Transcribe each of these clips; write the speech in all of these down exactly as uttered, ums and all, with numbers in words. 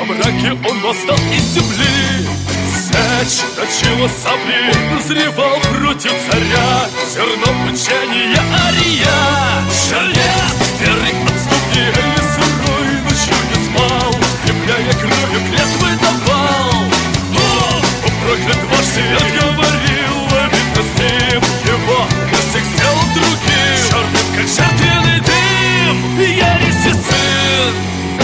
Во мраке он восстал из земли. Сечь точила сабли, назревал против царя. Зерном учения Ария. Шалец, верный отступник, сырой ночью не спал, скрепляя кровью клятвы давал. О, проклят ваш свет, говорил, обидно с ним. Его всех сделал другим, черным, как жертвенный дым. Ереси сын.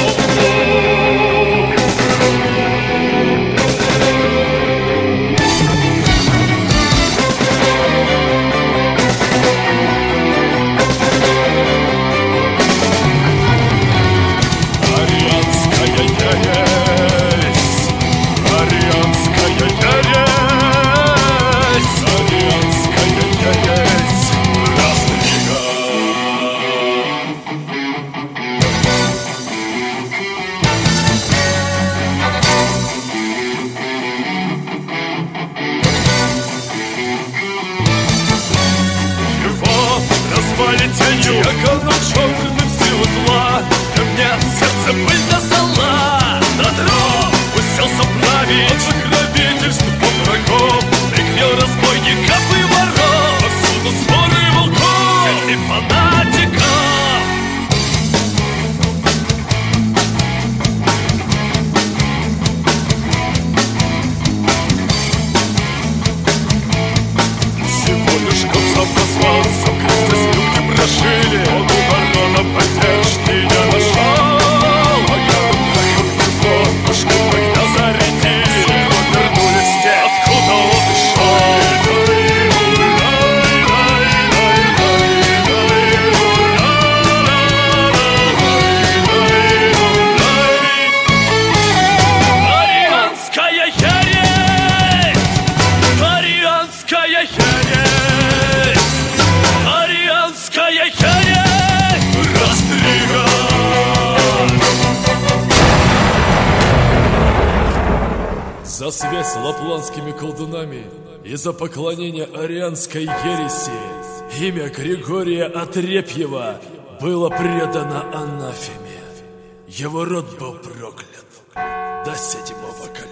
Тенью, как оно черным силу зла. Ко мне от сердца пыль до стола. На трон уселся править, покровительств под врагом. Прикрыл разбойников и воров. Повсюду сборы волков, секты фанатиков. Всего лишь год сам назвал, сам Христос люди прошили. Он у барона поддержки не нашел. А я так вот пушку когда зарядили. Сукру вернулись те, откуда он ушел. Арианская ересь! Арианская ересь! Арианская ересь! Растриган! За связь с лапландскими колдунами и за поклонение арианской ереси имя Григория Отрепьева было предано анафеме. Его род был проклят до седьмого колена.